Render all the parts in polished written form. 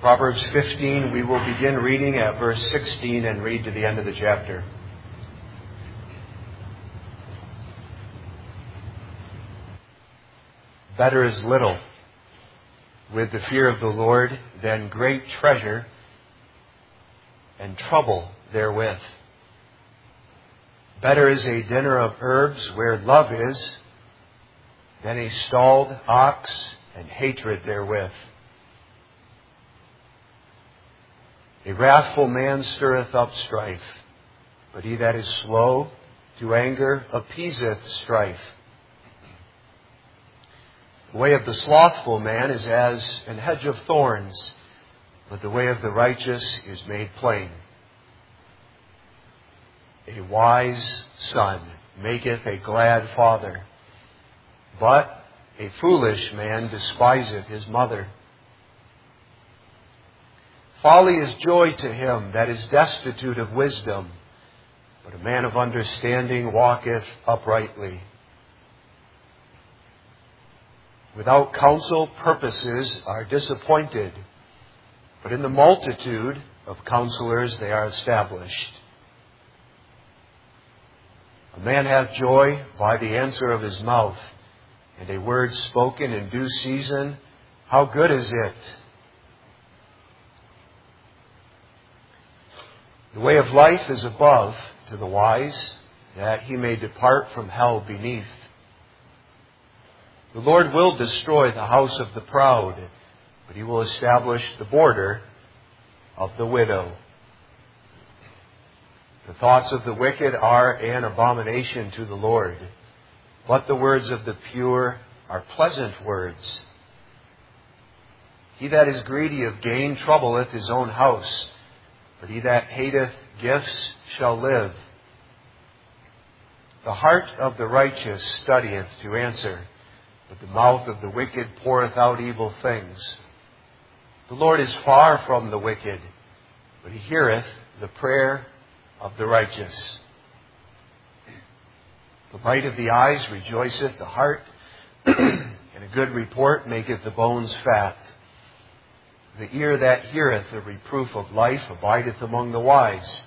Proverbs 15, we will begin reading at verse 16 and read to the end of the chapter. Better is little with the fear of the Lord than great treasure and trouble therewith. Better is a dinner of herbs where love is than a stalled ox and hatred therewith. A wrathful man stirreth up strife, but he that is slow to anger appeaseth strife. The way of the slothful man is as an hedge of thorns, but the way of the righteous is made plain. A wise son maketh a glad father, but a foolish man despiseth his mother. Folly is joy to him that is destitute of wisdom, but a man of understanding walketh uprightly. Without counsel, purposes are disappointed, but in the multitude of counselors they are established. A man hath joy by the answer of his mouth, and a word spoken in due season, how good is it? The way of life is above to the wise, that he may depart from hell beneath. The Lord will destroy the house of the proud, but he will establish the border of the widow. The thoughts of the wicked are an abomination to the Lord, but the words of the pure are pleasant words. He that is greedy of gain troubleth his own house, but he that hateth gifts shall live. The heart of the righteous studieth to answer, but the mouth of the wicked poureth out evil things. The Lord is far from the wicked, but he heareth the prayer of the righteous. The light of the eyes rejoiceth the heart, and a good report maketh the bones fat. The ear that heareth the reproof of life abideth among the wise.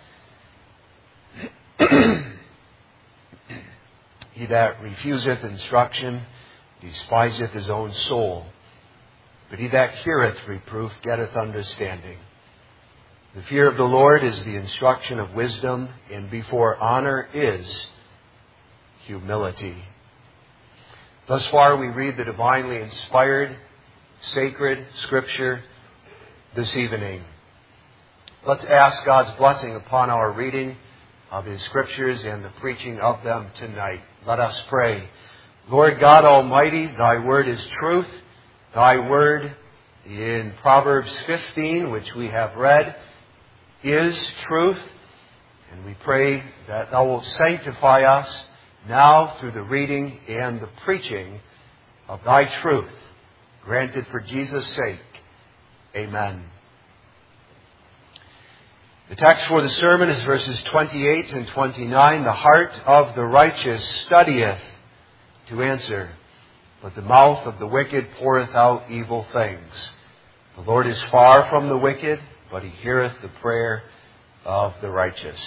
He that refuseth instruction despiseth his own soul, but he that heareth reproof getteth understanding. The fear of the Lord is the instruction of wisdom, and before honor is humility. Thus far we read the divinely inspired, sacred Scripture this evening. Let's ask God's blessing upon our reading of His Scriptures and the preaching of them tonight. Let us pray. Lord God Almighty, Thy Word is truth. Thy Word in Proverbs 15, which we have read, is truth. And we pray that Thou wilt sanctify us now through the reading and the preaching of Thy truth. Granted for Jesus' sake. Amen. The text for the sermon is verses 28 and 29. The heart of the righteous studieth to answer, but the mouth of the wicked poureth out evil things. The Lord is far from the wicked, but He heareth the prayer of the righteous.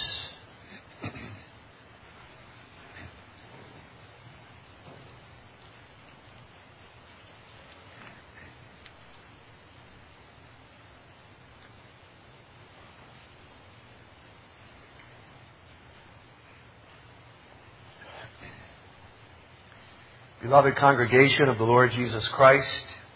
Beloved congregation of the Lord Jesus Christ,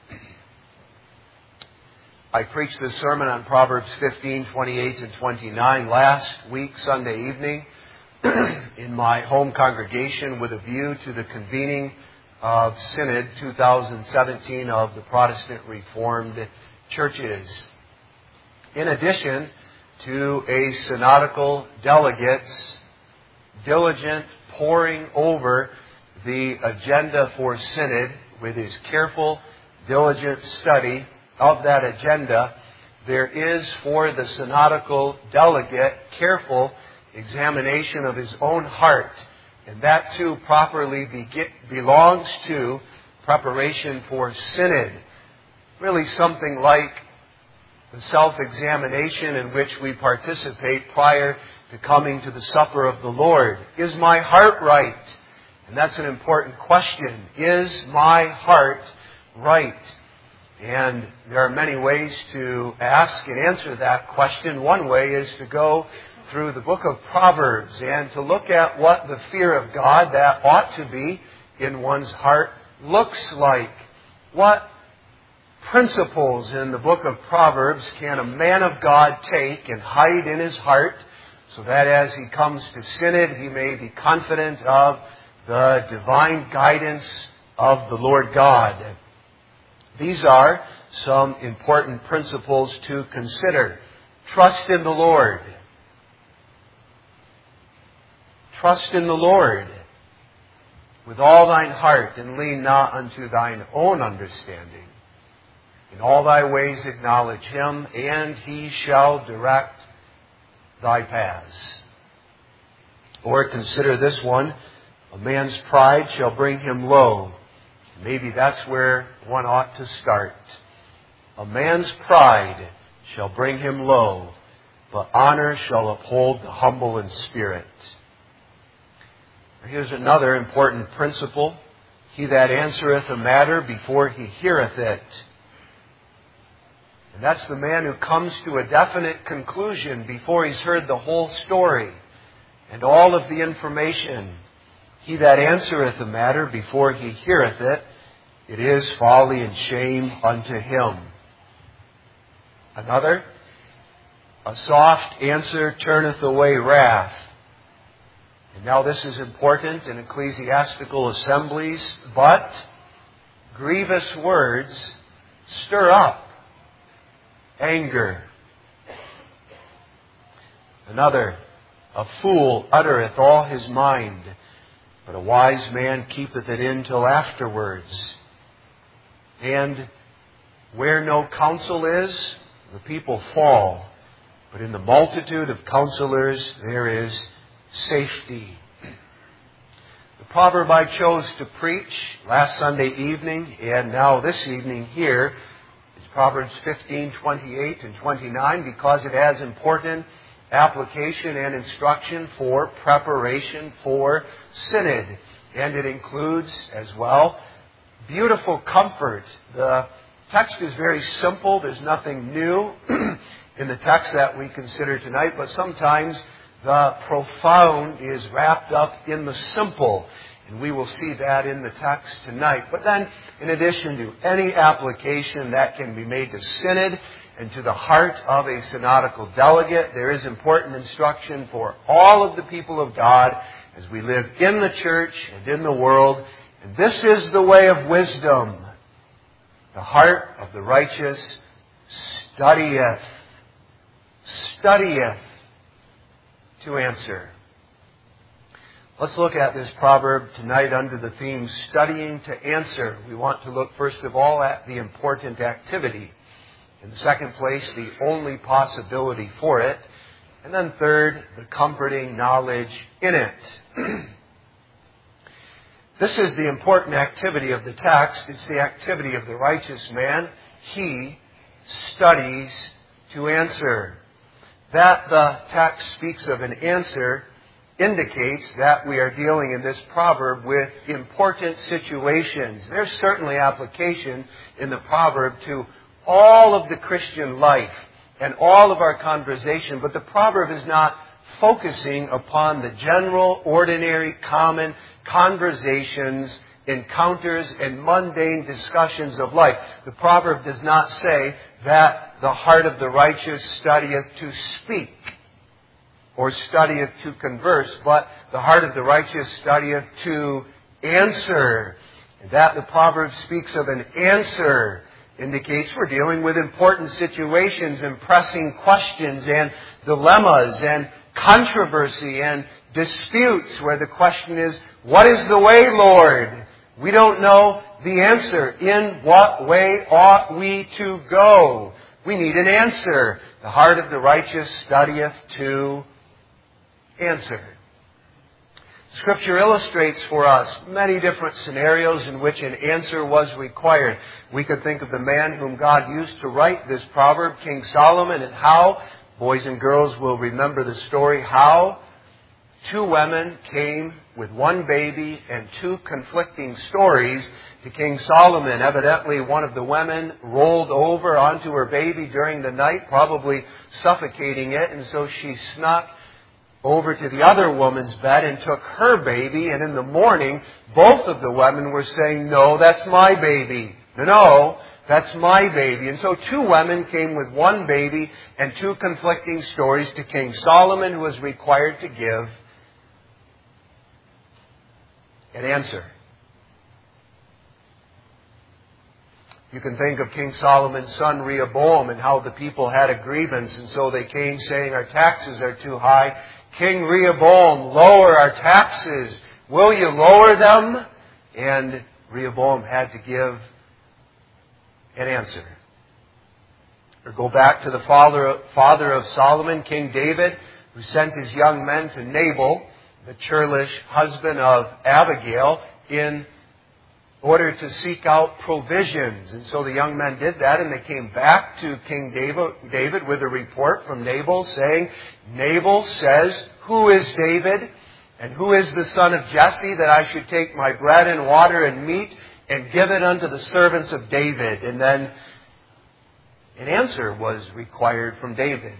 I preached this sermon on Proverbs 15, 28, and 29 last week, Sunday evening, in my home congregation with a view to the convening of Synod 2017 of the Protestant Reformed Churches. In addition to a synodical delegate's diligent poring over the agenda for Synod with his careful, diligent study of that agenda, there is for the synodical delegate careful examination of his own heart. And that too properly belongs to preparation for Synod. Really something like the self-examination in which we participate prior to coming to the supper of the Lord. Is my heart right? And that's an important question. Is my heart right? And there are many ways to ask and answer that question. One way is to go through the book of Proverbs and to look at what the fear of God that ought to be in one's heart looks like. What principles in the book of Proverbs can a man of God take and hide in his heart so that as he comes to synod he may be confident of the divine guidance of the Lord God? These are some important principles to consider. Trust in the Lord. Trust in the Lord with all thine heart, and lean not unto thine own understanding. In all thy ways acknowledge him, and he shall direct thy paths. Or consider this one, a man's pride shall bring him low. Maybe that's where one ought to start. A man's pride shall bring him low, but honor shall uphold the humble in spirit. Here's another important principle. He that answereth a matter before he heareth it. And that's the man who comes to a definite conclusion before he's heard the whole story and all of the information. He that answereth a matter before he heareth it, it is folly and shame unto him. Another, a soft answer turneth away wrath. And now this is important in ecclesiastical assemblies, but grievous words stir up anger. Another, a fool uttereth all his mind, but a wise man keepeth it in till afterwards. And where no counsel is, the people fall. But in the multitude of counselors there is safety. The proverb I chose to preach last Sunday evening and now this evening here is Proverbs 15:28 and 29 because it has important application and instruction for preparation for synod. And it includes as well beautiful comfort. The text is very simple. There's nothing new in the text that we consider tonight, but sometimes the profound is wrapped up in the simple. And we will see that in the text tonight. But then, in addition to any application that can be made to synod and to the heart of a synodical delegate, there is important instruction for all of the people of God as we live in the church and in the world. And this is the way of wisdom. The heart of the righteous studieth to answer. Let's look at this proverb tonight under the theme studying to answer. We want to look first of all at the important activity. In the second place, the only possibility for it. And then third, the comforting knowledge in it. This is the important activity of the text. It's the activity of the righteous man. He studies to answer. That the text speaks of an answer indicates that we are dealing in this proverb with important situations. There's certainly application in the proverb to all of the Christian life and all of our conversation, but the proverb is not focusing upon the general, ordinary, common conversations, encounters, and mundane discussions of life. The proverb does not say that the heart of the righteous studieth to speak or studieth to converse, but the heart of the righteous studieth to answer. And that the proverb speaks of an answer indicates we're dealing with important situations and pressing questions and dilemmas and controversy and disputes where the question is, what is the way, Lord? We don't know the answer. In what way ought we to go? We need an answer. The heart of the righteous studieth to answer. Scripture illustrates for us many different scenarios in which an answer was required. We could think of the man whom God used to write this proverb, King Solomon, and how, boys and girls will remember the story, how 2 women came with 1 baby and 2 conflicting stories to King Solomon. Evidently, one of the women rolled over onto her baby during the night, probably suffocating it, and so she snuck over to the other woman's bed and took her baby, and in the morning, both of the women were saying, "No, that's my baby. No, that's my baby." And so 2 women came with 1 baby and 2 conflicting stories to King Solomon, who was required to give an answer. You can think of King Solomon's son Rehoboam and how the people had a grievance, and so they came saying, "Our taxes are too high. King Rehoboam, lower our taxes. Will you lower them?" And Rehoboam had to give an answer. Or go back to the father of Solomon, King David, who sent his young men to Nabal, the churlish husband of Abigail, in order to seek out provisions. And so the young men did that, and they came back to King David with a report from Nabal saying, "Nabal says, 'Who is David? And who is the son of Jesse, that I should take my bread and water and meat and give it unto the servants of David?'" And then an answer was required from David.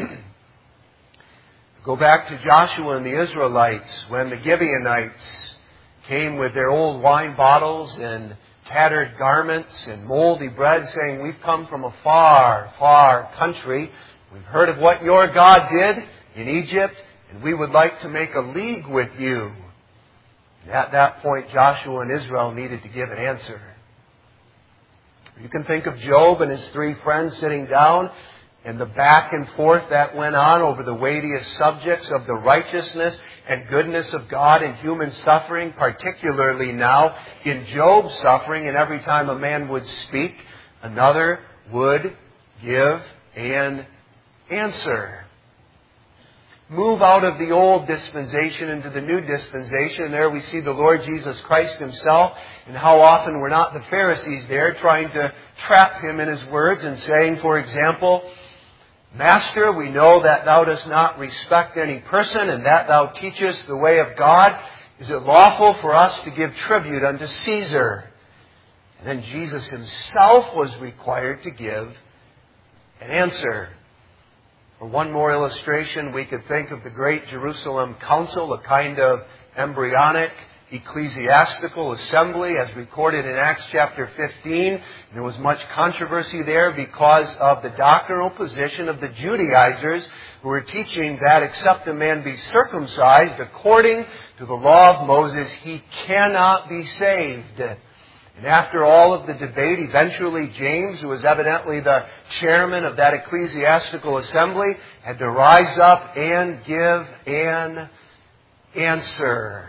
Go back to Joshua and the Israelites when the Gibeonites came with their old wine bottles and tattered garments and moldy bread, saying, "We've come from a far, far country. We've heard of what your God did in Egypt, and we would like to make a league with you." And at that point, Joshua and Israel needed to give an answer. You can think of Job and his 3 friends sitting down, and the back and forth that went on over the weightiest subjects of the righteousness and goodness of God in human suffering, particularly now in Job's suffering. And every time a man would speak, another would give an answer. Move out of the old dispensation into the new dispensation. There we see the Lord Jesus Christ Himself, and how often were not the Pharisees there trying to trap Him in His words and saying, for example, "Master, we know that Thou dost not respect any person, and that Thou teachest the way of God. Is it lawful for us to give tribute unto Caesar?" And then Jesus Himself was required to give an answer. For one more illustration, we could think of the Great Jerusalem Council, a kind of embryonic ecclesiastical assembly as recorded in Acts chapter 15. There was much controversy there because of the doctrinal position of the Judaizers, who were teaching that except a man be circumcised according to the law of Moses, he cannot be saved. And after all of the debate, eventually James, who was evidently the chairman of that ecclesiastical assembly, had to rise up and give an answer.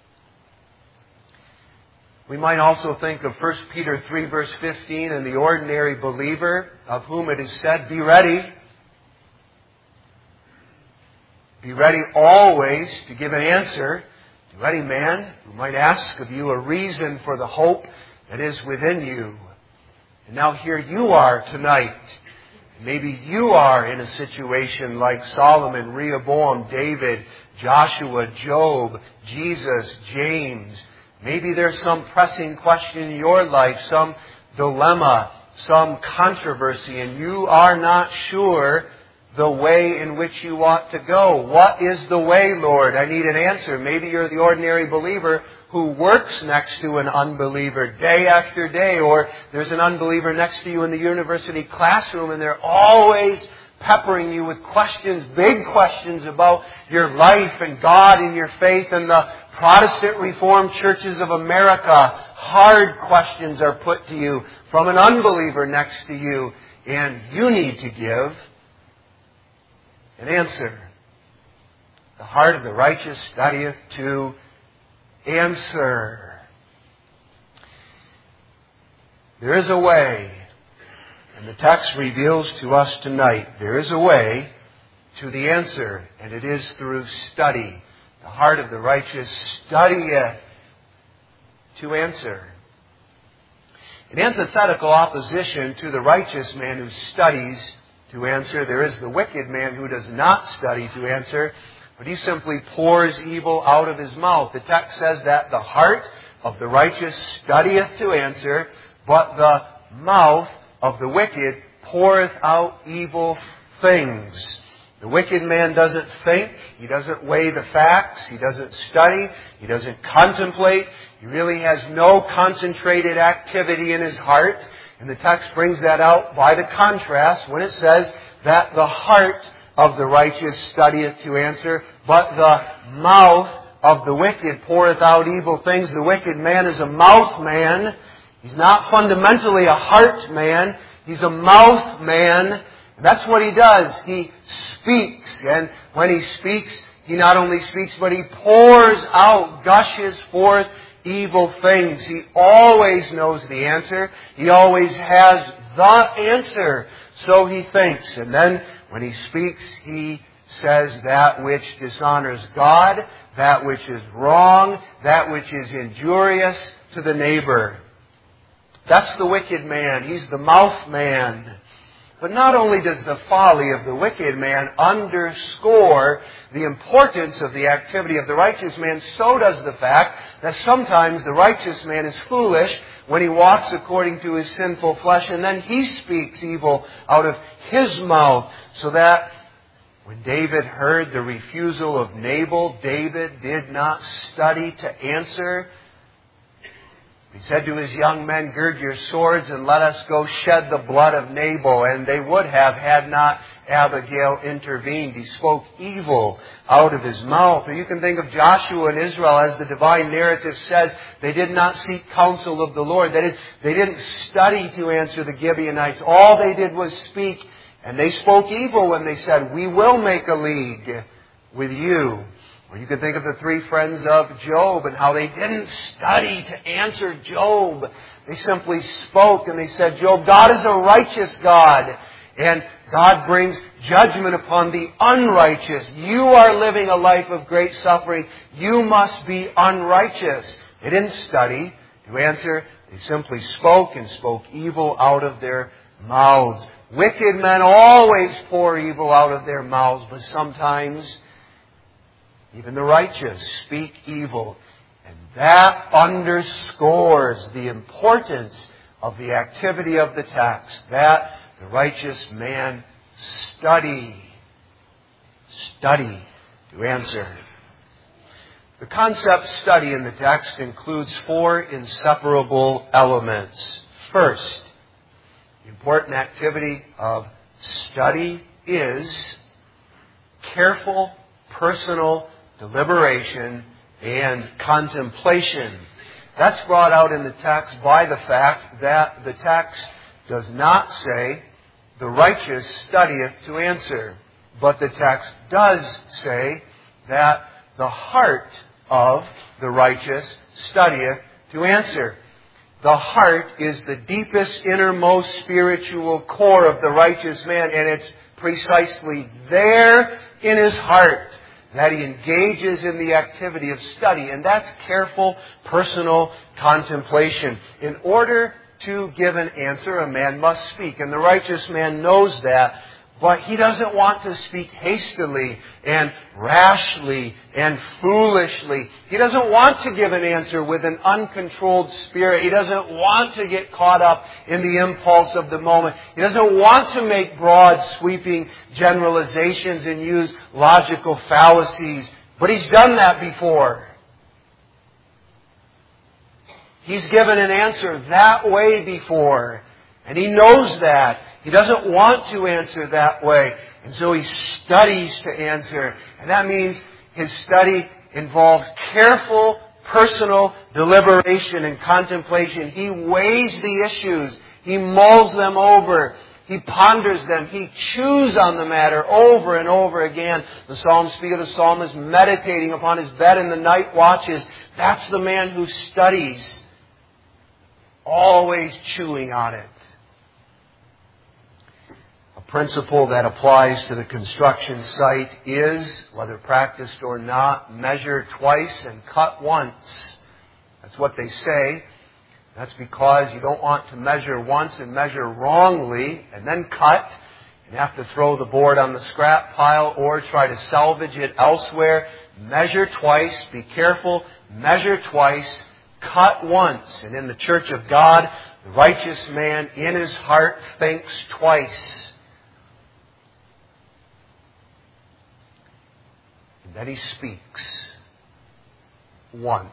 We might also think of 1 Peter 3 verse 15 and the ordinary believer, of whom it is said, "Be ready. Be ready always to give an answer to any man who might ask of you a reason for the hope that is within you." And now here you are tonight. Maybe you are in a situation like Solomon, Rehoboam, David, Joshua, Job, Jesus, James. Maybe there's some pressing question in your life, some dilemma, some controversy, and you are not sure the way in which you ought to go. What is the way, Lord? I need an answer. Maybe you're the ordinary believer who works next to an unbeliever day after day, or there's an unbeliever next to you in the university classroom, and they're always peppering you with questions, big questions about your life and God and your faith. And the Protestant Reformed churches of America, hard questions are put to you from an unbeliever next to you, and you need to give an answer. The heart of the righteous studieth to answer. There is a way, and the text reveals to us tonight, there is a way to the answer, and it is through study. The heart of the righteous studieth to answer. In antithetical opposition to the righteous man who studies to answer, there is the wicked man who does not study to answer, but he simply pours evil out of his mouth. The text says that the heart of the righteous studieth to answer, but the mouth of the wicked poureth out evil things. The wicked man doesn't think. He doesn't weigh the facts. He doesn't study. He doesn't contemplate. He really has no concentrated activity in his heart. And the text brings that out by the contrast when it says that the heart of the righteous studieth to answer, but the mouth of the wicked poureth out evil things. The wicked man is a mouth man. He's not fundamentally a heart man. He's a mouth man. That's what he does. He speaks. And when he speaks, he not only speaks, but he pours out, gushes forth evil things. He always knows the answer. He always has the answer. So he thinks. And then when he speaks, he says that which dishonors God, that which is wrong, that which is injurious to the neighbor. That's the wicked man. He's the mouth man. But not only does the folly of the wicked man underscore the importance of the activity of the righteous man, so does the fact that sometimes the righteous man is foolish when he walks according to his sinful flesh, and then he speaks evil out of his mouth. So that when David heard the refusal of Nabal, David did not study to answer. He said to his young men, "Gird your swords and let us go shed the blood of Nabal." And they would have had not Abigail intervened. He spoke evil out of his mouth. Or you can think of Joshua and Israel, as the divine narrative says, they did not seek counsel of the Lord. That is, they didn't study to answer the Gibeonites. All they did was speak. And they spoke evil when they said, "We will make a league with you." Or you can think of the three friends of Job and how they didn't study to answer Job. They simply spoke and they said, "Job, God is a righteous God. And God brings judgment upon the unrighteous. You are living a life of great suffering. You must be unrighteous." They didn't study to answer. They simply spoke and spoke evil out of their mouths. Wicked men always pour evil out of their mouths, but sometimes even the righteous speak evil. And that underscores the importance of the activity of the text. That the righteous man study to answer. The concept study in the text includes 4 inseparable elements. First, the important activity of study is careful, personal deliberation and contemplation. That's brought out in the text by the fact that the text does not say, "The righteous studieth to answer," but the text does say that the heart of the righteous studieth to answer. The heart is the deepest, innermost spiritual core of the righteous man, and it's precisely there in his heart that he engages in the activity of study. And that's careful, personal contemplation. In order to give an answer, a man must speak. And the righteous man knows that. But he doesn't want to speak hastily and rashly and foolishly. He doesn't want to give an answer with an uncontrolled spirit. He doesn't want to get caught up in the impulse of the moment. He doesn't want to make broad, sweeping generalizations and use logical fallacies. But he's done that before. He's given an answer that way before. And he knows that. He doesn't want to answer that way. And so he studies to answer. And that means his study involves careful, personal deliberation and contemplation. He weighs the issues. He mulls them over. He ponders them. He chews on the matter over and over again. The Psalms speak of the psalmist meditating upon his bed in the night watches. That's the man who studies, always chewing on it. A principle that applies to the construction site is, whether practiced or not, measure twice and cut once. That's what they say. That's because you don't want to measure once and measure wrongly and then cut and have to throw the board on the scrap pile or try to salvage it elsewhere. Measure twice. Be careful. Measure twice. Cut once. And in the church of God, the righteous man in his heart thinks twice. And then he speaks once.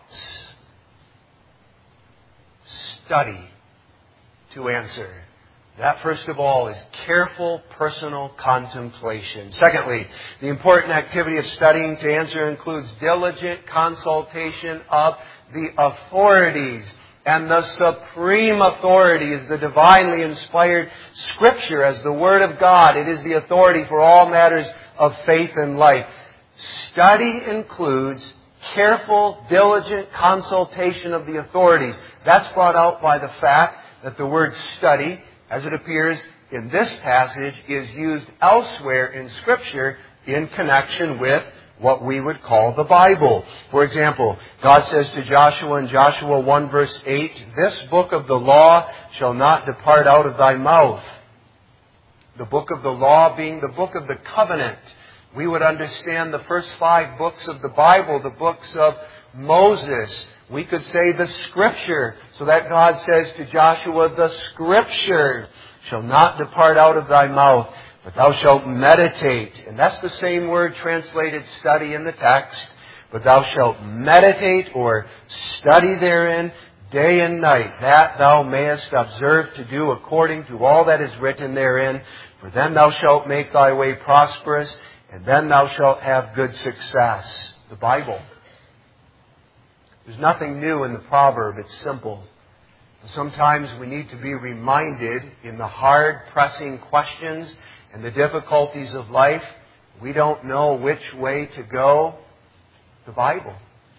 Study to answer. That, first of all, is careful personal contemplation. Secondly, the important activity of studying to answer includes diligent consultation of the authorities. And the supreme authority is the divinely inspired Scripture as the Word of God. It is the authority for all matters of faith and life. Study includes careful, diligent consultation of the authorities. That's brought out by the fact that the word study, as it appears in this passage, is used elsewhere in Scripture in connection with what we would call the Bible. For example, God says to Joshua in Joshua 1 verse 8, "This book of the law shall not depart out of thy mouth." The book of the law being the book of the covenant. We would understand the first 5 books of the Bible, the books of Moses. We could say the Scripture, so that God says to Joshua, "The Scripture shall not depart out of thy mouth, but thou shalt meditate." And that's the same word translated study in the text. "But thou shalt meditate," or study therein, "day and night, that thou mayest observe to do according to all that is written therein. For then thou shalt make thy way prosperous, and then thou shalt have good success." The Bible. There's nothing new in the proverb. It's simple. Sometimes we need to be reminded in the hard, pressing questions and the difficulties of life. We don't know which way to go. The Bible.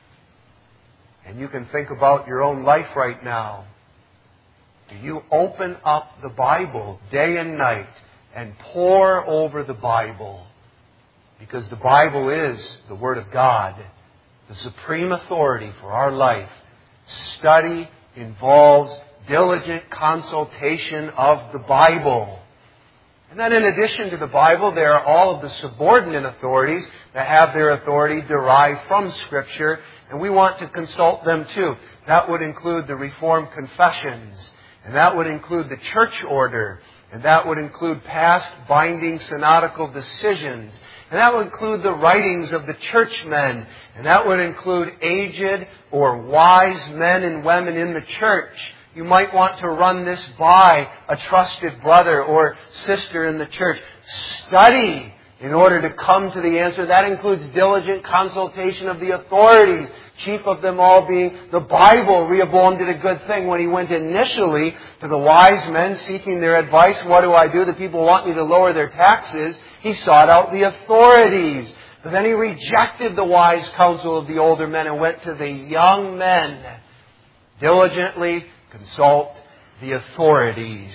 And you can think about your own life right now. Do you open up the Bible day and night and pore over the Bible? Because the Bible is the Word of God, the supreme authority for our life. Study involves diligent consultation of the Bible. And then in addition to the Bible, there are all of the subordinate authorities that have their authority derived from Scripture, and we want to consult them too. That would include the Reformed confessions, and that would include the church order, and that would include past binding synodical decisions, and that would include the writings of the churchmen, and that would include aged or wise men and women in the church. You might want to run this by a trusted brother or sister in the church. Study in order to come to the answer. That includes diligent consultation of the authorities, chief of them all being the Bible. Rehoboam did a good thing when he went initially to the wise men seeking their advice. What do I do? The people want me to lower their taxes. He sought out the authorities. But then he rejected the wise counsel of the older men and went to the young men. Diligently consult the authorities.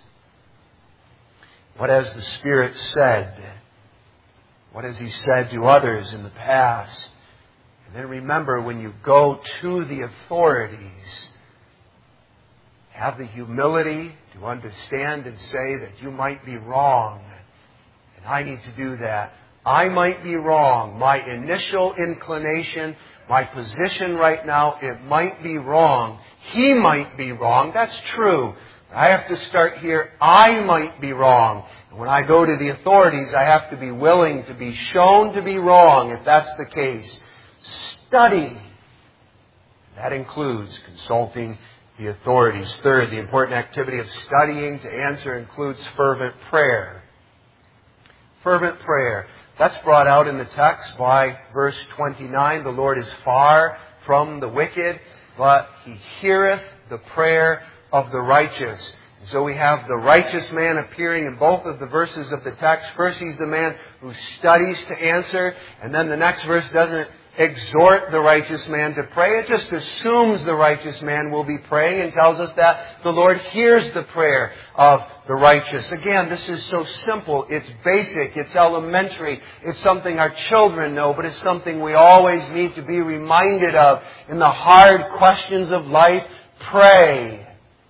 What has the Spirit said? What has He said to others in the past? And then remember, when you go to the authorities, have the humility to understand and say that you might be wrong. And I need to do that. I might be wrong. My initial inclination, my position right now, it might be wrong. He might be wrong. That's true. I have to start here. I might be wrong. And when I go to the authorities, I have to be willing to be shown to be wrong if that's the case. Study. That includes consulting the authorities. Third, the important activity of studying to answer includes fervent prayer. Fervent prayer. That's brought out in the text by verse 29. The Lord is far from the wicked, but He heareth the prayer of the righteous. And so we have the righteous man appearing in both of the verses of the text. First, he's the man who studies to answer, and then the next verse doesn't exhort the righteous man to pray. It just assumes the righteous man will be praying and tells us that the Lord hears the prayer of the righteous. Again, this is so simple. It's basic. It's elementary. It's something our children know, but it's something we always need to be reminded of in the hard questions of life. Pray.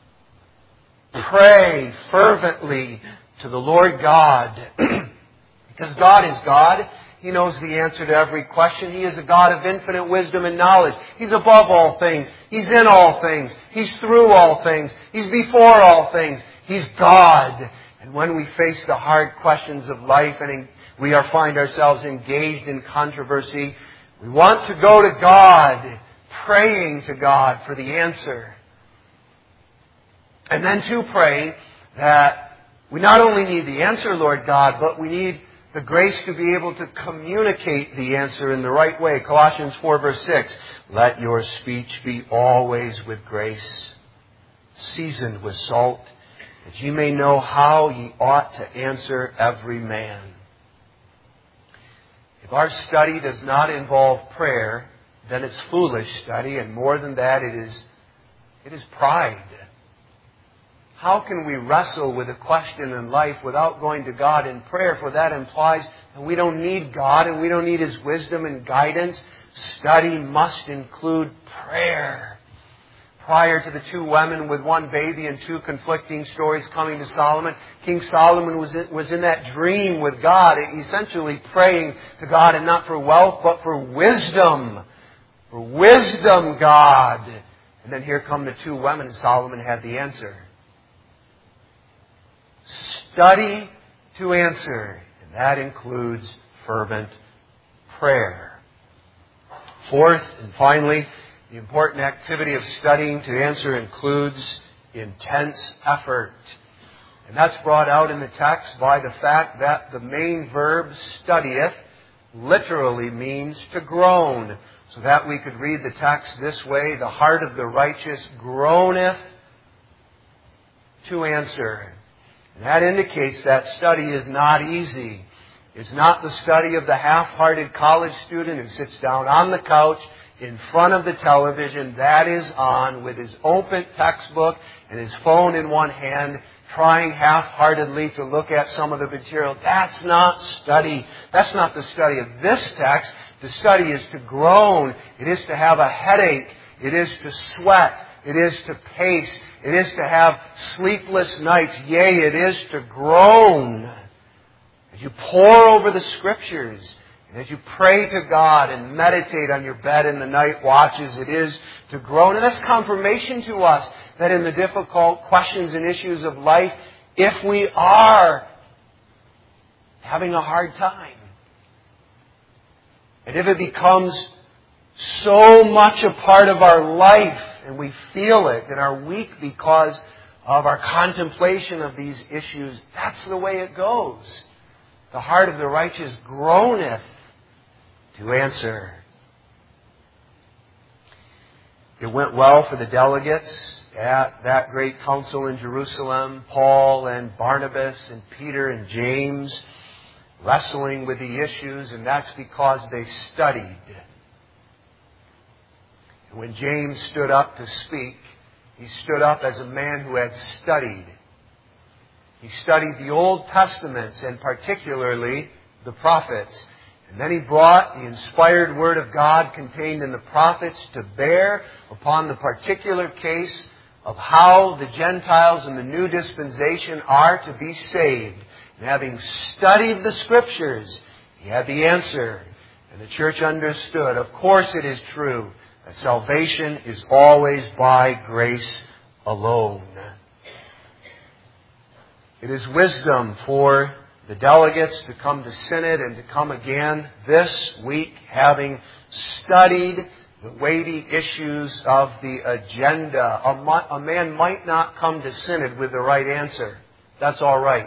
Pray fervently to the Lord God. Because God is God. He knows the answer to every question. He is a God of infinite wisdom and knowledge. He's above all things. He's in all things. He's through all things. He's before all things. He's God. And when we face the hard questions of life and we find ourselves engaged in controversy, we want to go to God, praying to God for the answer. And then to pray that we not only need the answer, Lord God, but we need the grace to be able to communicate the answer in the right way. Colossians 4 verse 6, let your speech be always with grace, seasoned with salt, that ye may know how ye ought to answer every man. If our study does not involve prayer, then it's foolish study, and more than that, it is pride. How can we wrestle with a question in life without going to God in prayer? For that implies that we don't need God and we don't need His wisdom and guidance. Study must include prayer. Prior to the two women with one baby and two conflicting stories coming to Solomon, King Solomon was in that dream with God, essentially praying to God, and not for wealth, but for wisdom. For wisdom, God. And then here come the two women, and Solomon had the answer. Study to answer, and that includes fervent prayer. Fourth, and finally, the important activity of studying to answer includes intense effort. And that's brought out in the text by the fact that the main verb studieth literally means to groan. So that we could read the text this way, the heart of the righteous groaneth to answer. And that indicates that study is not easy. It's not the study of the half-hearted college student who sits down on the couch in front of the television that is on with his open textbook and his phone in one hand, trying half-heartedly to look at some of the material. That's not study. That's not the study of this text. The study is to groan. It is to have a headache. It is to sweat. It is to pace. It is to have sleepless nights. Yea, it is to groan. As you pore over the Scriptures, and as you pray to God and meditate on your bed in the night watches, it is to groan. And that's confirmation to us that in the difficult questions and issues of life, if we are having a hard time, and if it becomes so much a part of our life, and we feel it and are weak because of our contemplation of these issues, that's the way it goes. The heart of the righteous groaneth to answer. It went well for the delegates at that great council in Jerusalem, Paul and Barnabas and Peter and James wrestling with the issues, and that's because they studied. And when James stood up to speak, he stood up as a man who had studied. He studied the Old Testaments and particularly the prophets. And then he brought the inspired Word of God contained in the prophets to bear upon the particular case of how the Gentiles in the new dispensation are to be saved. And having studied the Scriptures, he had the answer. And the church understood, of course it is true, that salvation is always by grace alone. It is wisdom for the delegates to come to Synod and to come again this week having studied the weighty issues of the agenda. A man might not come to Synod with the right answer. That's all right.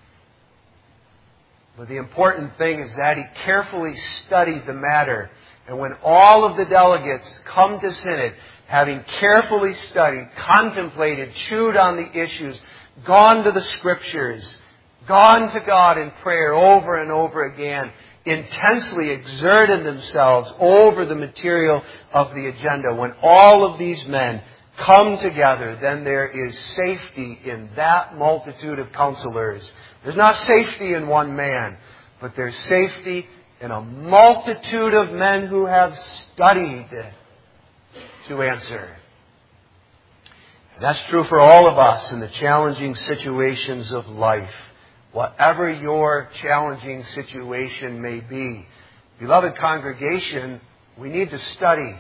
But the important thing is that he carefully studied the matter. And when all of the delegates come to Synod, having carefully studied, contemplated, chewed on the issues, gone to the Scriptures, gone to God in prayer over and over again, intensely exerted themselves over the material of the agenda, when all of these men come together, then there is safety in that multitude of counselors. There's not safety in one man, but there's safety in a multitude of men who have studied to answer. And that's true for all of us in the challenging situations of life. Whatever your challenging situation may be. Beloved congregation, we need to study.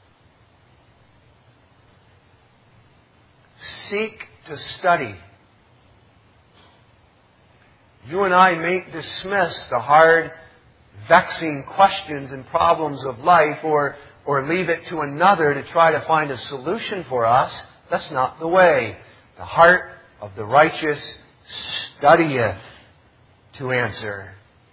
Seek to study. You and I may dismiss the hard, vexing questions and problems of life or leave it to another to try to find a solution for us. That's not the way. The heart of the righteous studieth to answer.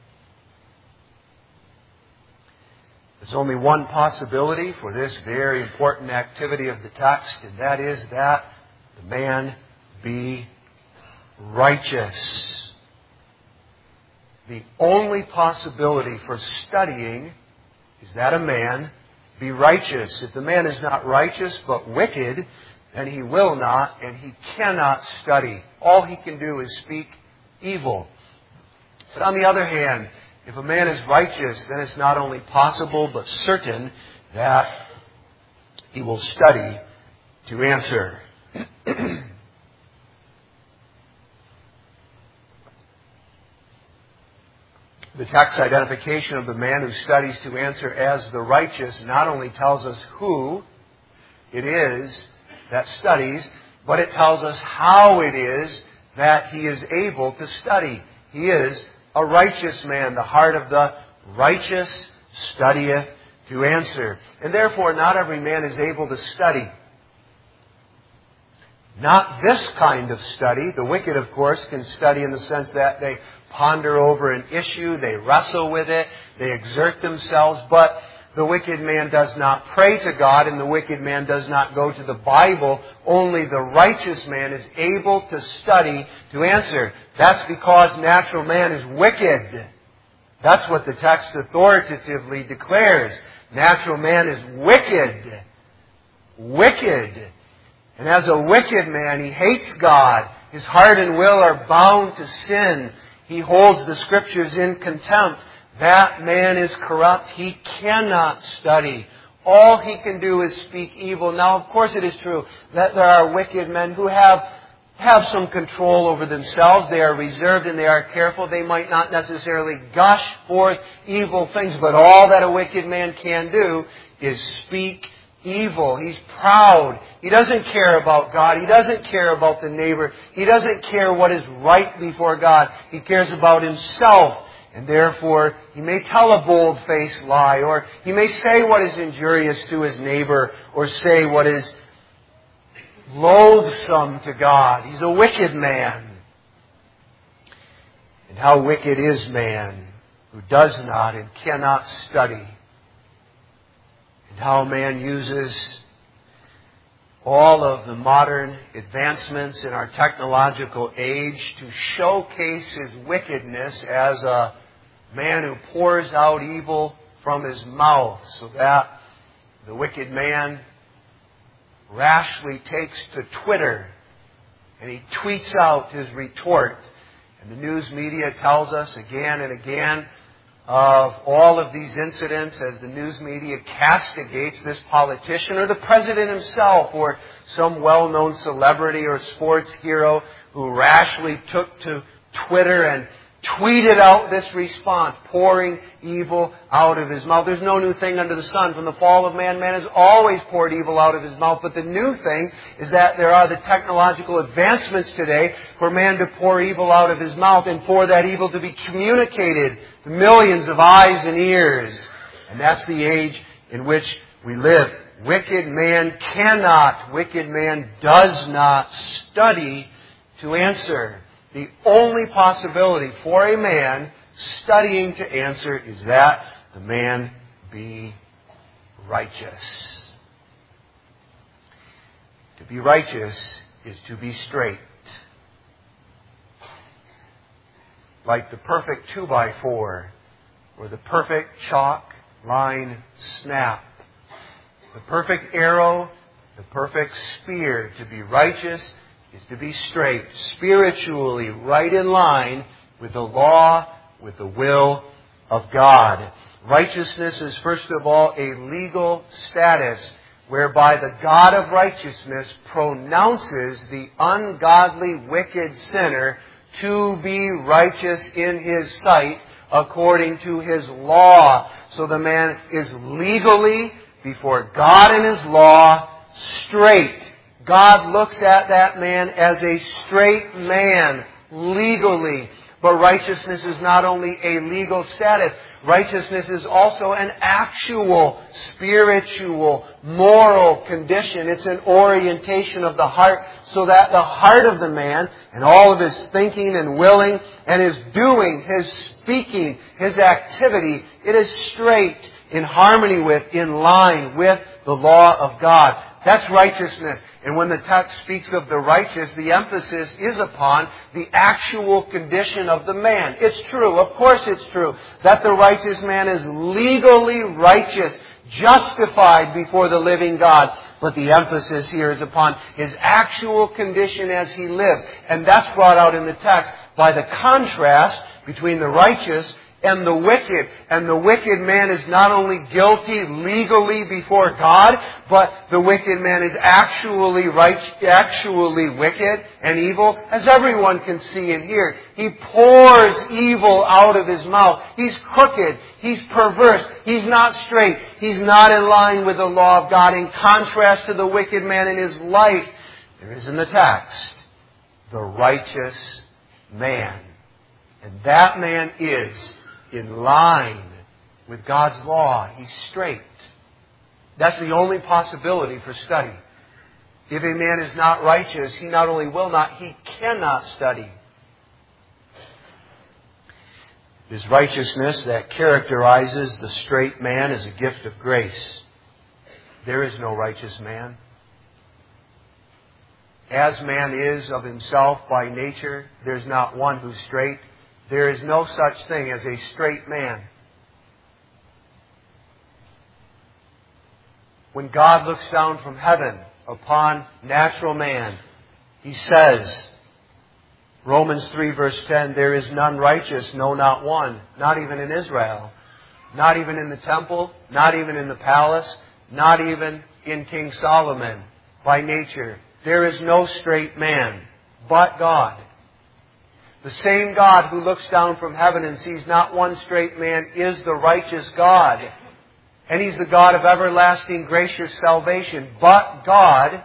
There's only one possibility for this very important activity of the text, and that is that the man be righteous. The only possibility for studying is that a man be righteous. If the man is not righteous but wicked, then he will not and he cannot study. All he can do is speak evil. But on the other hand, if a man is righteous, then it's not only possible but certain that he will study to answer. The text identification of the man who studies to answer as the righteous not only tells us who it is that studies, but it tells us how it is that he is able to study. He is a righteous man. The heart of the righteous studieth to answer. And therefore, not every man is able to study. Not this kind of study. The wicked, of course, can study in the sense that they ponder over an issue, they wrestle with it, they exert themselves, but the wicked man does not pray to God and the wicked man does not go to the Bible. Only the righteous man is able to study to answer. That's because natural man is wicked. That's what the text authoritatively declares. Natural man is wicked. Wicked. And as a wicked man, he hates God. His heart and will are bound to sin. He holds the Scriptures in contempt. That man is corrupt. He cannot study. All he can do is speak evil. Now, of course, it is true that there are wicked men who have some control over themselves. They are reserved and they are careful. They might not necessarily gush forth evil things, but all that a wicked man can do is speak evil. He's proud. He doesn't care about God. He doesn't care about the neighbor. He doesn't care what is right before God. He cares about himself. And therefore, he may tell a bold-faced lie, or he may say what is injurious to his neighbor, or say what is loathsome to God. He's a wicked man. And how wicked is man who does not and cannot study. And how man uses all of the modern advancements in our technological age to showcase his wickedness as a man who pours out evil from his mouth, so that the wicked man rashly takes to Twitter and he tweets out his retort. And the news media tells us again and again of all of these incidents as the news media castigates this politician or the president himself or some well-known celebrity or sports hero who rashly took to Twitter and tweeted out this response, pouring evil out of his mouth. There's no new thing under the sun. From the fall of man, man has always poured evil out of his mouth. But the new thing is that there are the technological advancements today for man to pour evil out of his mouth and for that evil to be communicated to millions of eyes and ears. And that's the age in which we live. Wicked man does not study to answer. The only possibility for a man studying to answer is that the man be righteous. To be righteous is to be straight. Like the perfect 2x4, or or the perfect chalk line snap. The perfect arrow, the perfect spear. To be righteous is to be straight, spiritually right in line with the law, with the will of God. Righteousness is first of all a legal status whereby the God of righteousness pronounces the ungodly, wicked sinner to be righteous in His sight according to His law. So the man is legally, before God and His law, straight. God looks at that man as a straight man, legally. But righteousness is not only a legal status. Righteousness is also an actual, spiritual, moral condition. It's an orientation of the heart, so that the heart of the man and all of his thinking and willing and his doing, his speaking, his activity, it is straight, in harmony with, in line with the law of God. That's righteousness. And when the text speaks of the righteous, the emphasis is upon the actual condition of the man. It's true, of course it's true, that the righteous man is legally righteous, justified before the living God. But the emphasis here is upon his actual condition as he lives. And that's brought out in the text by the contrast between the righteous and the wicked. And the wicked man is not only guilty legally before God, but the wicked man is actually wicked and evil, as everyone can see and hear. He pours evil out of his mouth. He's crooked. He's perverse. He's not straight. He's not in line with the law of God. In contrast to the wicked man in his life, there is in the text the righteous man. And that man is in line with God's law. He's straight. That's the only possibility for study. If a man is not righteous, he not only will not, he cannot study. This righteousness that characterizes the straight man is a gift of grace. There is no righteous man. As man is of himself by nature, there's not one who's straight. There is no such thing as a straight man. When God looks down from heaven upon natural man, He says, Romans 3 verse 10, there is none righteous, no, not one, not even in Israel, not even in the temple, not even in the palace, not even in King Solomon. By nature, there is no straight man but God. The same God who looks down from heaven and sees not one straight man is the righteous God. And He's the God of everlasting, gracious salvation. But God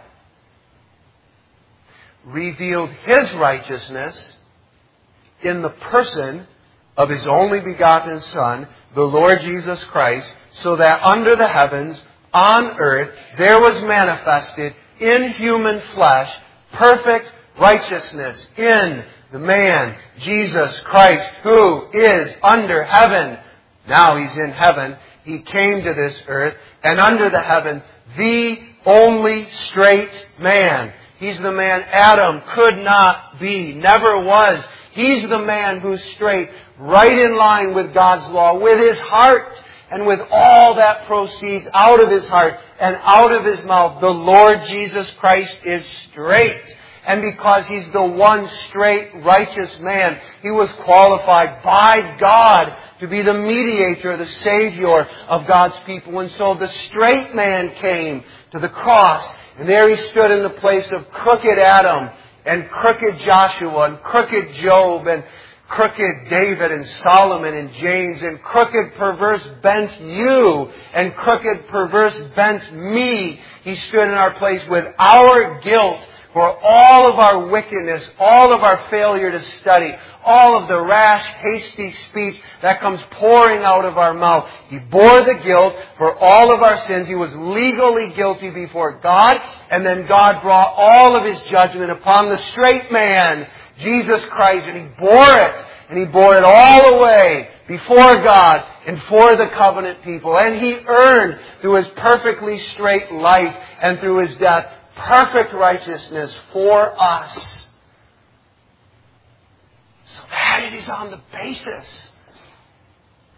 revealed His righteousness in the person of His only begotten Son, the Lord Jesus Christ, so that under the heavens, on earth, there was manifested in human flesh perfect righteousness in the man, Jesus Christ, who is under heaven. Now He's in heaven. He came to this earth, and under the heaven, the only straight man. He's the man Adam could not be, never was. He's the man who's straight, right in line with God's law, with his heart, and with all that proceeds out of his heart and out of his mouth. The Lord Jesus Christ is straight. And because He's the one straight, righteous man, He was qualified by God to be the mediator, the Savior of God's people. And so the straight man came to the cross, and there He stood in the place of crooked Adam and crooked Joshua and crooked Job and crooked David and Solomon and James and crooked, perverse, bent you and crooked, perverse, bent me. He stood in our place with our guilt for all of our wickedness, all of our failure to study, all of the rash, hasty speech that comes pouring out of our mouth. He bore the guilt for all of our sins. He was legally guilty before God, and then God brought all of His judgment upon the straight man, Jesus Christ, and He bore it. And He bore it all away before God and for the covenant people. And He earned, through His perfectly straight life and through His death, perfect righteousness for us. So that it is on the basis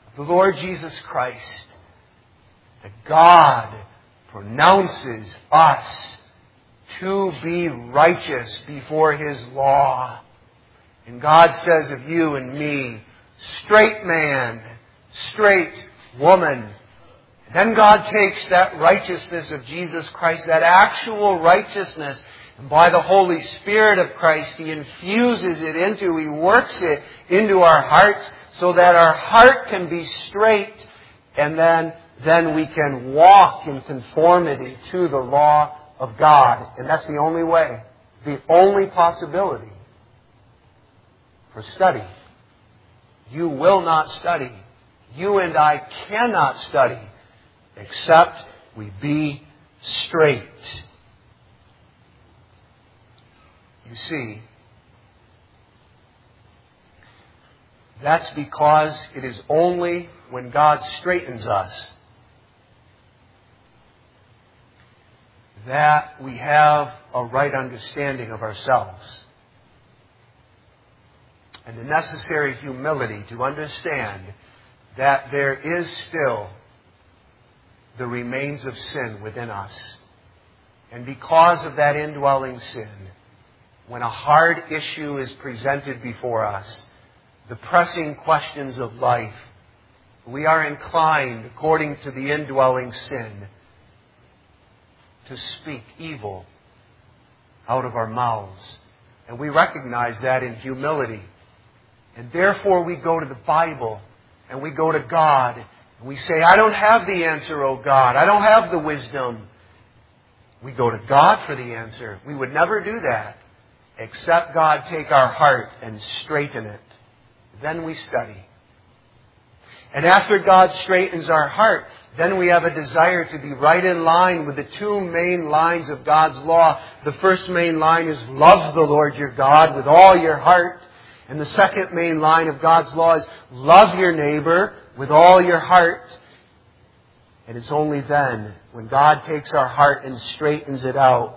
of the Lord Jesus Christ, that God pronounces us to be righteous before His law. And God says of you and me, straight man, straight woman. And then God takes that righteousness of Jesus Christ, that actual righteousness, and by the Holy Spirit of Christ, He infuses it He works it into our hearts so that our heart can be straight, and then we can walk in conformity to the law of God. And that's the only way, the only possibility for study. You will not study. You and I cannot study except we be straight. You see, that's because it is only when God straightens us that we have a right understanding of ourselves and the necessary humility to understand that there is still the remains of sin within us. And because of that indwelling sin, when a hard issue is presented before us, the pressing questions of life, we are inclined, according to the indwelling sin, to speak evil out of our mouths. And we recognize that in humility. And therefore we go to the Bible and we go to God and we say, I don't have the answer, O God. I don't have the wisdom. We go to God for the answer. We would never do that except God take our heart and straighten it. Then we study. And after God straightens our heart, then we have a desire to be right in line with the two main lines of God's law. The first main line is love the Lord your God with all your heart. And the second main line of God's law is love your neighbor with all your heart. And it's only then, when God takes our heart and straightens it out,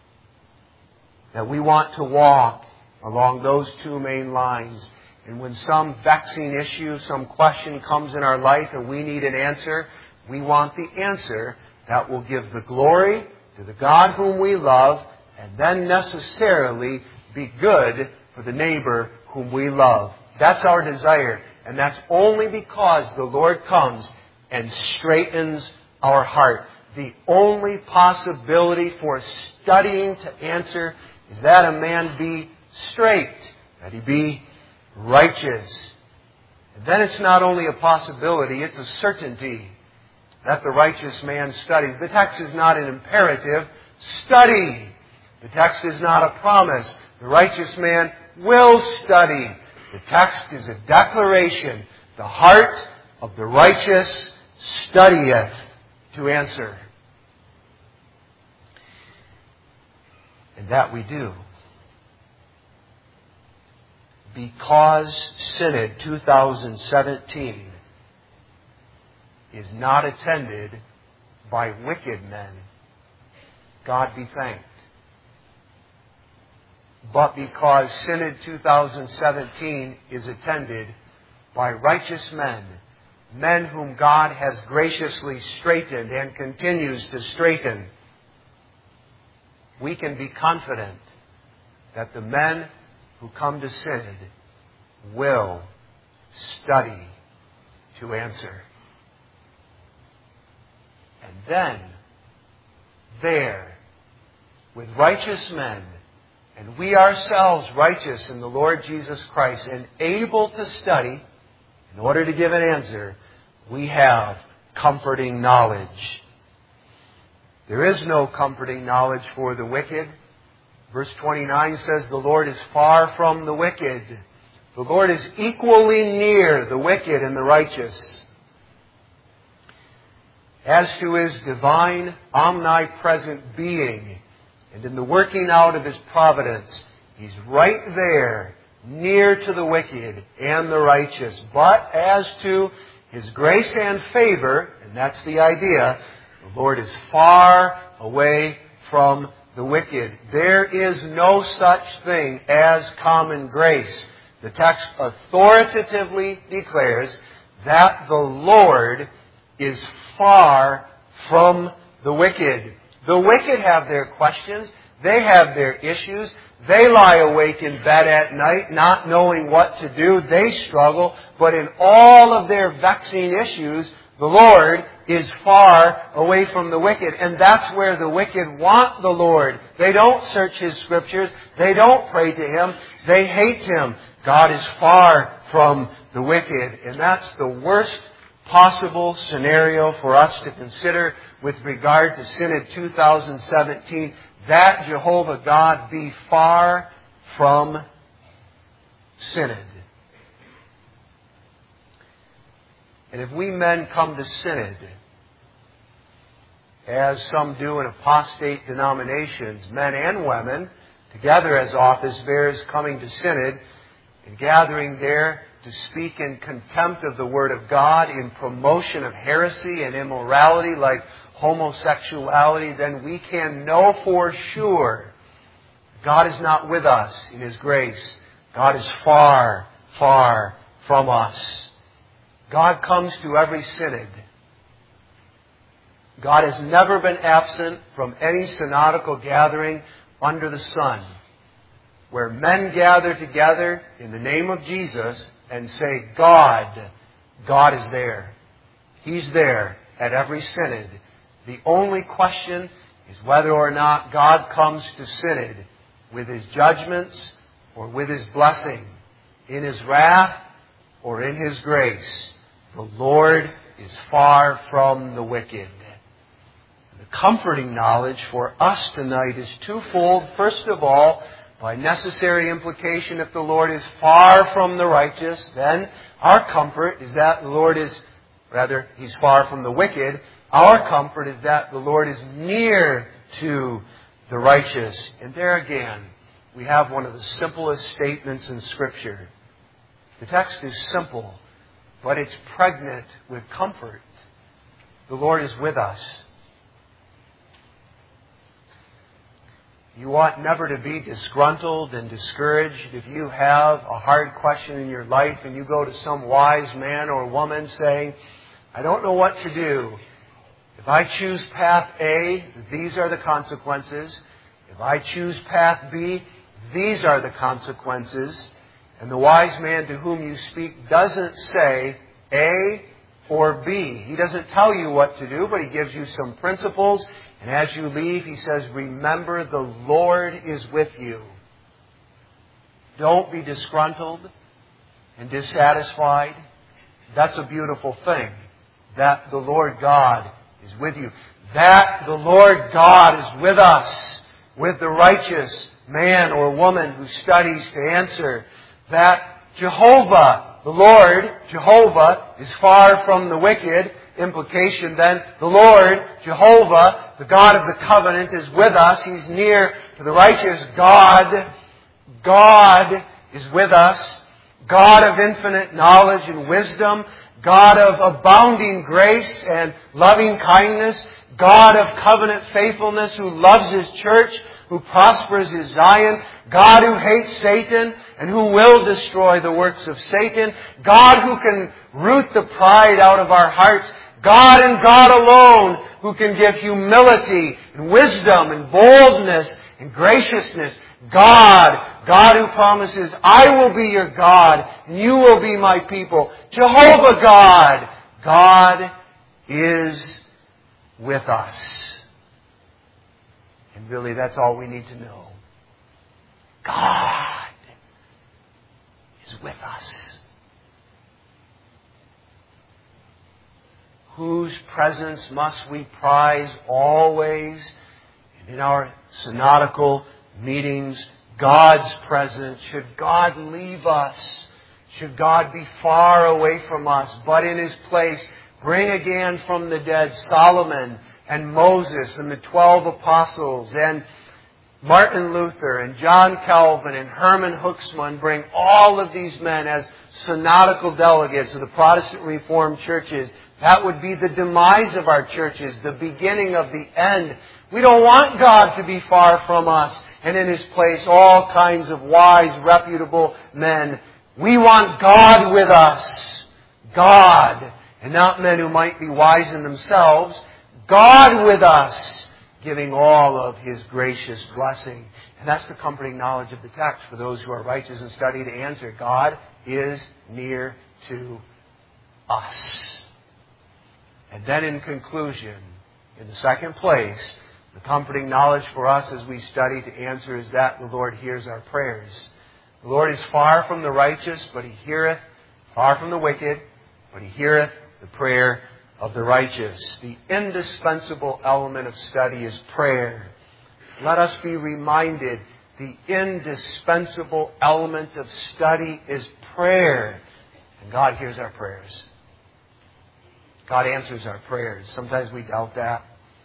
that we want to walk along those two main lines. And when some vexing issue, some question comes in our life and we need an answer, we want the answer that will give the glory to the God whom we love and then necessarily be good for the neighbor whom we love. That's our desire. And that's only because the Lord comes and straightens our heart. The only possibility for studying to answer is that a man be straight, that he be righteous. And then it's not only a possibility, it's a certainty that the righteous man studies. The text is not an imperative. Study. The text is not a promise. The righteous man will study. The text is a declaration. The heart of the righteous studieth to answer. And that we do. Because Synod 2017 is not attended by wicked men, God be thanked. But because Synod 2017 is attended by righteous men, men whom God has graciously straightened and continues to straighten, we can be confident that the men who come to Synod will study to answer. And then, there, with righteous men, and we ourselves righteous in the Lord Jesus Christ and able to study in order to give an answer, we have comforting knowledge. There is no comforting knowledge for the wicked. Verse 29 says, the Lord is far from the wicked. The Lord is equally near the wicked and the righteous. As to His divine, omnipresent being, and in the working out of His providence, He's right there, near to the wicked and the righteous. But as to His grace and favor, and that's the idea, the Lord is far away from the wicked. There is no such thing as common grace. The text authoritatively declares that the Lord is far from the wicked. The wicked have their questions. They have their issues. They lie awake in bed at night not knowing what to do. They struggle. But in all of their vexing issues, the Lord is far away from the wicked. And that's where the wicked want the Lord. They don't search His Scriptures. They don't pray to Him. They hate Him. God is far from the wicked. And that's the worst possible scenario for us to consider with regard to Synod 2017. That Jehovah God be far from Synod. And if we men come to Synod, as some do in apostate denominations, men and women, together as office bearers coming to Synod and gathering there to speak in contempt of the Word of God, in promotion of heresy and immorality like homosexuality, then we can know for sure God is not with us in His grace. God is far, far from us. God comes to every synod. God has never been absent from any synodical gathering under the sun, where men gather together in the name of Jesus and say, God is there. He's there at every synod. The only question is whether or not God comes to Synod with His judgments or with His blessing, in His wrath or in His grace. The Lord is far from the wicked. The comforting knowledge for us tonight is twofold. First of all, by necessary implication, if the Lord is far from the righteous, then our comfort is that the Lord is, He's far from the wicked. Our comfort is that the Lord is near to the righteous. And there again, we have one of the simplest statements in Scripture. The text is simple, but it's pregnant with comfort. The Lord is with us. You ought never to be disgruntled and discouraged if you have a hard question in your life and you go to some wise man or woman saying, I don't know what to do. If I choose path A, these are the consequences. If I choose path B, these are the consequences. And the wise man to whom you speak doesn't say A or B. He doesn't tell you what to do, but he gives you some principles. And as you leave, he says, remember the Lord is with you. Don't be disgruntled and dissatisfied. That's a beautiful thing. That the Lord God is with you. That the Lord God is with us, with the righteous man or woman who studies to answer. That Jehovah, the Lord, Jehovah, is far from the wicked. Implication then, the Lord, Jehovah, the God of the covenant, is with us. He's near to the righteous. God is with us. God of infinite knowledge and wisdom. God of abounding grace and loving kindness. God of covenant faithfulness who loves His church, who prospers His Zion. God who hates Satan and who will destroy the works of Satan. God who can root the pride out of our hearts. God and God alone who can give humility and wisdom and boldness and graciousness. God who promises, I will be your God and you will be my people. Jehovah God is with us. And really that's all we need to know. God is with us. Whose presence must we prize always? And in our synodical meetings, God's presence. Should God leave us? Should God be far away from us? But in His place, bring again from the dead Solomon and Moses and the 12 apostles and Martin Luther and John Calvin and Herman Huxman. Bring all of these men as synodical delegates of the Protestant Reformed churches. That would be the demise of our churches, the beginning of the end. We don't want God to be far from us and in His place all kinds of wise, reputable men. We want God with us. God, and not men who might be wise in themselves. God with us, giving all of His gracious blessing. And that's the comforting knowledge of the text for those who are righteous and study to answer. God is near to us. And then in conclusion, in the second place, the comforting knowledge for us as we study to answer is that the Lord hears our prayers. The Lord is far from the righteous, but He heareth, far from the wicked, but He heareth the prayer of the righteous. The indispensable element of study is prayer. Let us be reminded, the indispensable element of study is prayer. And God hears our prayers. God answers our prayers. Sometimes we doubt that.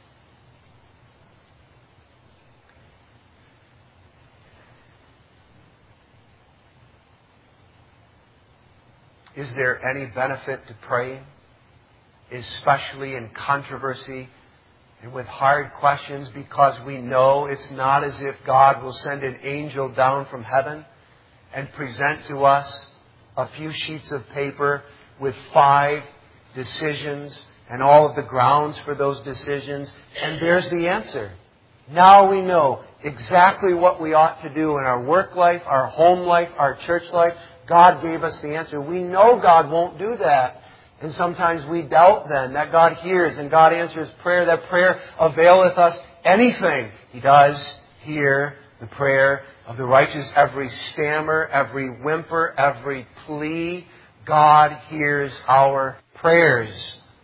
Is there any benefit to praying, especially in controversy and with hard questions, because we know it's not as if God will send an angel down from heaven and present to us a few sheets of paper with 5 decisions and all of the grounds for those decisions, and there's the answer. Now we know exactly what we ought to do in our work life, our home life, our church life. God gave us the answer. We know God won't do that. And sometimes we doubt then that God hears and God answers prayer, that prayer availeth us anything. He does hear the prayer of the righteous. Every stammer, every whimper, every plea, God hears our prayers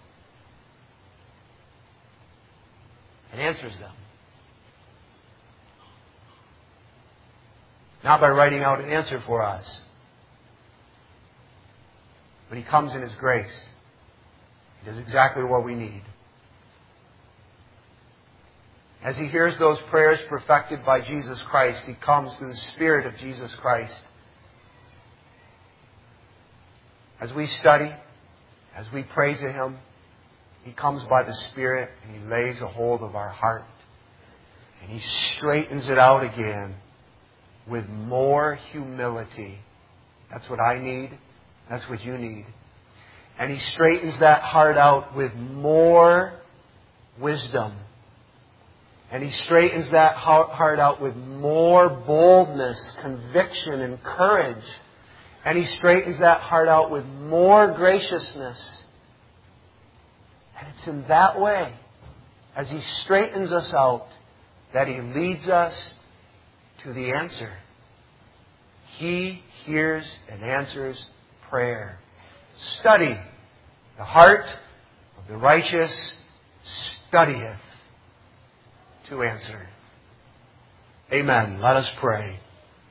and answers them. Not by writing out an answer for us, but He comes in His grace. He does exactly what we need. As He hears those prayers perfected by Jesus Christ, He comes through the Spirit of Jesus Christ. As we study, as we pray to Him, He comes by the Spirit and He lays a hold of our heart. And He straightens it out again with more humility. That's what I need. That's what you need. And He straightens that heart out with more wisdom. And He straightens that heart out with more boldness, conviction, and courage. And He straightens that heart out with more graciousness. And it's in that way, as He straightens us out, that He leads us to the answer. He hears and answers prayer. Study. The heart of the righteous studieth to answer. Amen. Let us pray.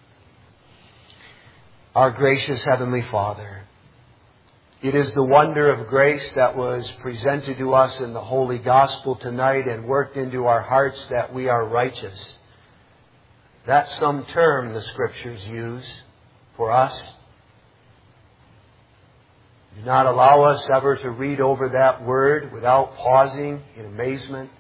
Our gracious Heavenly Father, it is the wonder of grace that was presented to us in the Holy Gospel tonight and worked into our hearts that we are righteous. That's some term the Scriptures use for us. Do not allow us ever to read over that word without pausing in amazement.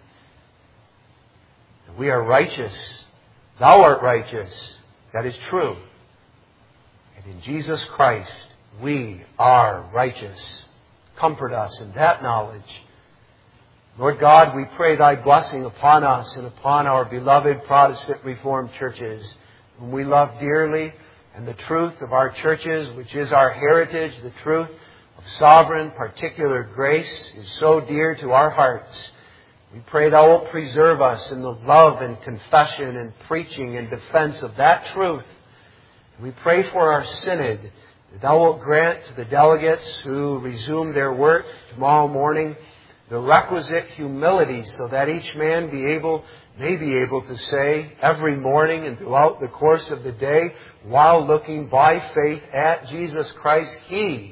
We are righteous. Thou art righteous. That is true. And in Jesus Christ, we are righteous. Comfort us in that knowledge. Lord God, we pray Thy blessing upon us and upon our beloved Protestant Reformed churches, whom we love dearly, and the truth of our churches, which is our heritage, the truth of sovereign, particular grace, is so dear to our hearts. We pray Thou wilt preserve us in the love and confession and preaching and defense of that truth. We pray for our synod, that Thou wilt grant to the delegates who resume their work tomorrow morning the requisite humility, so that each man may be able to say every morning and throughout the course of the day, while looking by faith at Jesus Christ, He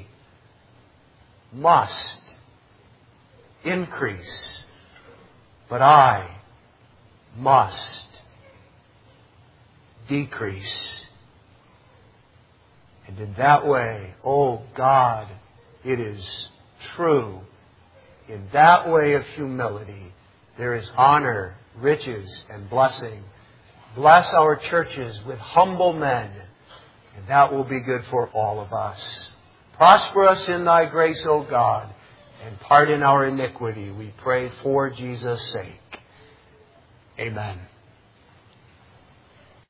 must increase, but I must decrease. And in that way, oh God, it is true. In that way of humility, there is honor, riches, and blessing. Bless our churches with humble men, and that will be good for all of us. Prosper us in Thy grace, O God, and pardon our iniquity, we pray for Jesus' sake. Amen.